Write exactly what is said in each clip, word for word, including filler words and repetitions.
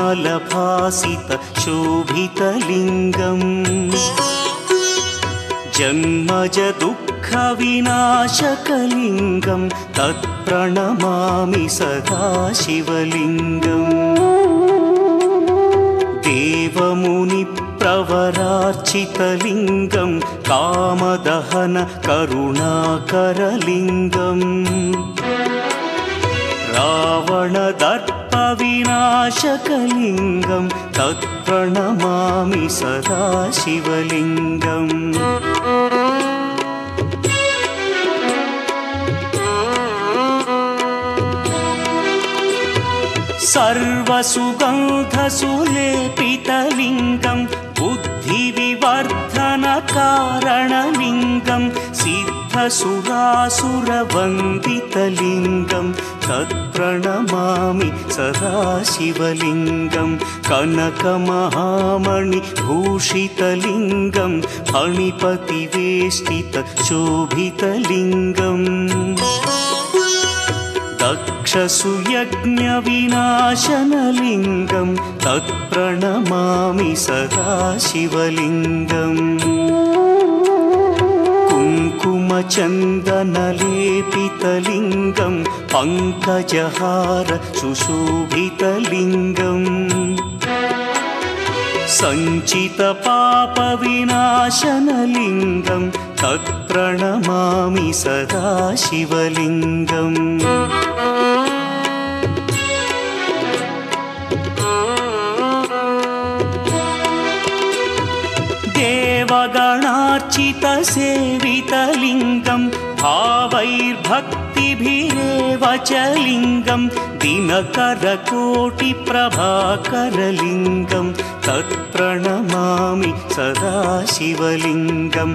निर्मलभासित शोभितलिङ्गम् जन्मज दुःखविनाशकलिङ्गं तत्प्रणमामि सदा शिवलिङ्गम् देवमुनिप्रवरार्चितलिङ्गं कामदहन करुणाकरलिङ्गम् रावणदर्पविनाशकलिङ्गं तत्प्रणमामि सदा शिवलिङ्गम् सर्वसुगन्धसुलेपितलिङ्गं बुद्धिविवर्धनकारणलिङ्गं सिद्धसुरासुरवन्दितलिङ्गं तत्प्रणमामि सदा शिवलिङ्गं कनकमहामणिभूषितलिङ्गं फणिपतिवेष्टितशोभितलिङ्गम् दक्षसुयज्ञविनाशनलिङ्गं तत्प्रणमामि सदा शिवलिङ्गम् कुङ्कुमचन्दनलेपितलिङ्गं पङ्कजहार सुशोभितलिङ्गम् सञ्चितपापविनाशनलिङ्गं तत्प्रणमामि सदा शिवलिङ्गम् देवगणार्चितसेवितलिङ्गं भावैर्भक्तिभिरेव च लिङ्गं दिनकरकोटिप्रभाकरलिङ्गं तत्प्रणमामि सदा शिवलिङ्गम्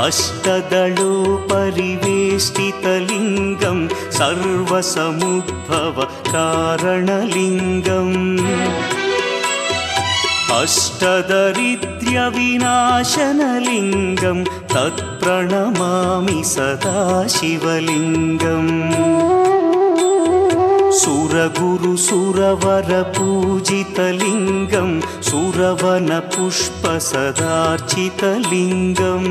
अष्टदलोपरिवेष्टितलिङ्गं सर्वसमुद्भवकारणलिङ्गम् अष्टदरिद्र्यविनाशनलिङ्गं तत्प्रणमामि सदा शिवलिङ्गम् सुरगुरुसुरवरपूजितलिङ्गं सुरवनपुष्पसदार्चितलिङ्गम्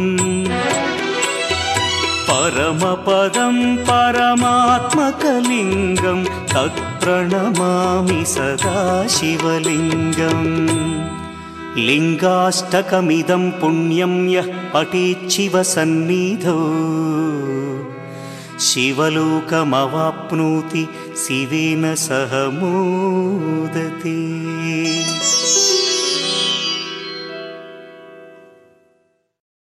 परमपदं परमात्मकलिङ्गं तत्प्रणमामि सदा शिवलिङ्गम् लिङ्गाष्टकमिदं पुण्यं यः पठेच्छिवसन्निधौ शिवलोकमवाप्नोति शिवेन सह मोदते।